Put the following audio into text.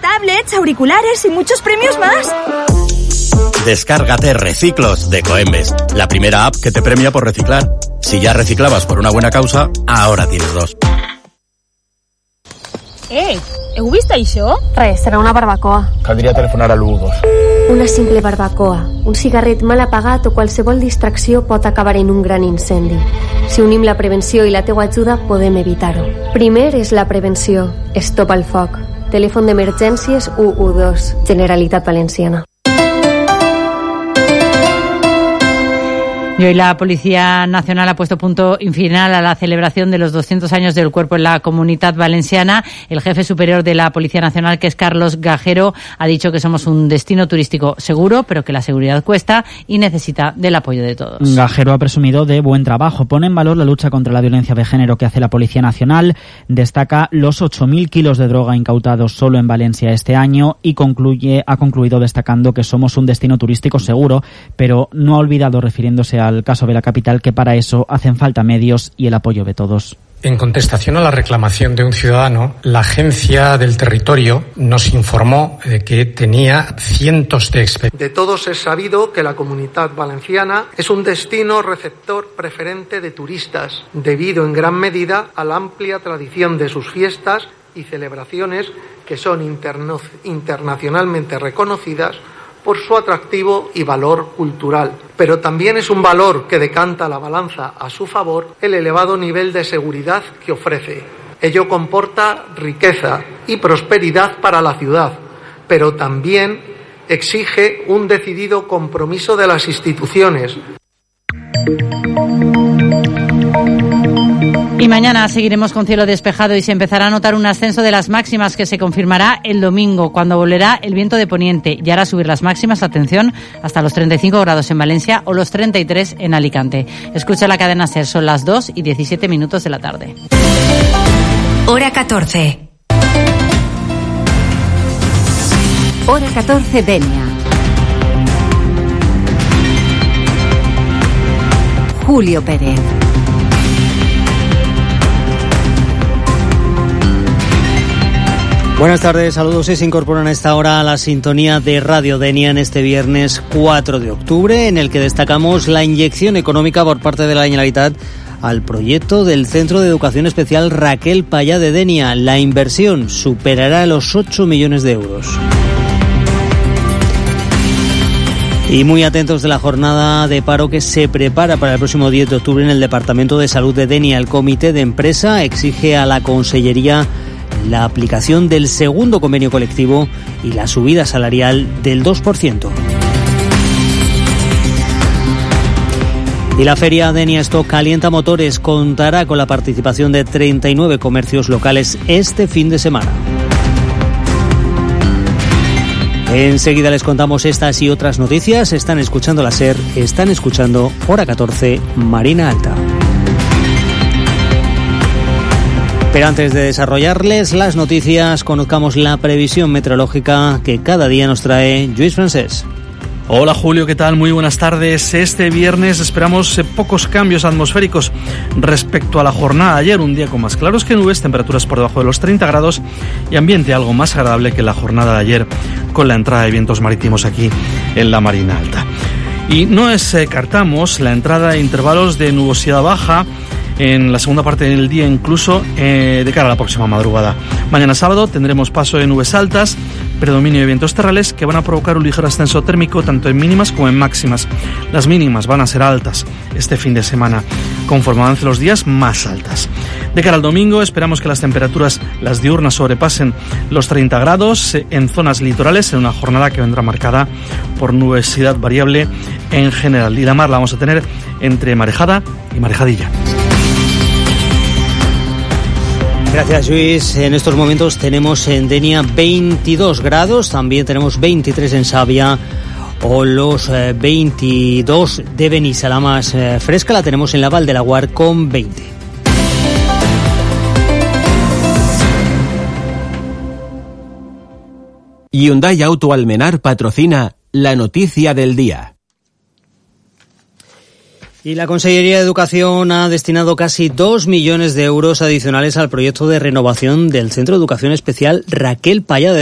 tablets, auriculares y muchos premios más. Descárgate Reciclos de Coembes, la primera app que te premia por reciclar. Si ya reciclabas por una buena causa, ahora tienes 2. Heu vist això? Res, serà una barbacoa. Caldria telefonar a l'112. Una simple barbacoa, un cigarret mal apagat o qualsevol distracció pot acabar en un gran incendi. Si unim la prevenció i la teua ajuda, podem evitar-ho. Primer és la prevenció. Stop al foc. Telèfon d'emergències 112. Generalitat Valenciana. Y hoy la Policía Nacional ha puesto punto y final a la celebración de los 200 años del Cuerpo en la Comunitat Valenciana. El jefe superior de la Policía Nacional, que es Carlos Gajero, ha dicho que somos un destino turístico seguro, pero que la seguridad cuesta y necesita del apoyo de todos. Gajero ha presumido de buen trabajo. Pone en valor la lucha contra la violencia de género que hace la Policía Nacional. Destaca los 8.000 kilos de droga incautados solo en Valencia este año y ha concluido destacando que somos un destino turístico seguro, pero no ha olvidado, refiriéndose al caso de la capital, que para eso hacen falta medios y el apoyo de todos. En contestación a la reclamación de un ciudadano, la Agencia del Territorio nos informó de que tenía cientos de expedientes. De todos es sabido que la Comunitat Valenciana es un destino receptor preferente de turistas, debido en gran medida a la amplia tradición de sus fiestas y celebraciones que son internacionalmente reconocidas por su atractivo y valor cultural. Pero también es un valor que decanta la balanza a su favor el elevado nivel de seguridad que ofrece. Ello comporta riqueza y prosperidad para la ciudad, pero también exige un decidido compromiso de las instituciones. Y mañana seguiremos con cielo despejado y se empezará a notar un ascenso de las máximas que se confirmará el domingo, cuando volverá el viento de poniente y hará subir las máximas, atención, hasta los 35 grados en Valencia o los 33 en Alicante. Escucha la cadena SER, son las 2:17 de la tarde. Hora 14. Hora 14, Denia. Julio Pérez. Buenas tardes, saludos. Se incorporan a esta hora a la sintonía de Radio Denia en este viernes 4 de octubre, en el que destacamos la inyección económica por parte de la Generalitat al proyecto del Centro de Educación Especial Raquel Payá de Denia. La inversión superará los 8 millones de euros. Y muy atentos de la jornada de paro que se prepara para el próximo 10 de octubre en el Departamento de Salud de Denia. El Comité de Empresa exige a la Consellería la aplicación del segundo convenio colectivo y la subida salarial del 2%. Y la feria Denia Stock Calienta Motores contará con la participación de 39 comercios locales este fin de semana. Enseguida les contamos estas y otras noticias. Están escuchando la SER, están escuchando Hora 14, Marina Alta. Pero antes de desarrollarles las noticias, conozcamos la previsión meteorológica que cada día nos trae Lluís Francés. Hola Julio, ¿qué tal? Muy buenas tardes. Este viernes esperamos pocos cambios atmosféricos respecto a la jornada de ayer. Un día con más claros que nubes, temperaturas por debajo de los 30 grados y ambiente algo más agradable que la jornada de ayer, con la entrada de vientos marítimos aquí en la Marina Alta. Y no descartamos la entrada de intervalos de nubosidad baja en la segunda parte del día, incluso de cara a la próxima madrugada. Mañana sábado tendremos paso de nubes altas, predominio de vientos terrales que van a provocar un ligero ascenso térmico tanto en mínimas como en máximas. Las mínimas van a ser altas este fin de semana, conforme avancen los días, más altas. De cara al domingo esperamos que las temperaturas, las diurnas, sobrepasen los 30 grados en zonas litorales, en una jornada que vendrá marcada por nubosidad variable en general. Y la mar la vamos a tener entre marejada y marejadilla. Gracias, Luis. En estos momentos tenemos en Denia 22 grados, también tenemos 23 en Savia o los 22 de Benissa. La más fresca la tenemos en la Val de Laguar con 20. Hyundai Auto Almenar patrocina la noticia del día. Y la Consellería de Educación ha destinado casi 2 millones de euros adicionales al proyecto de renovación del Centro de Educación Especial Raquel Payá de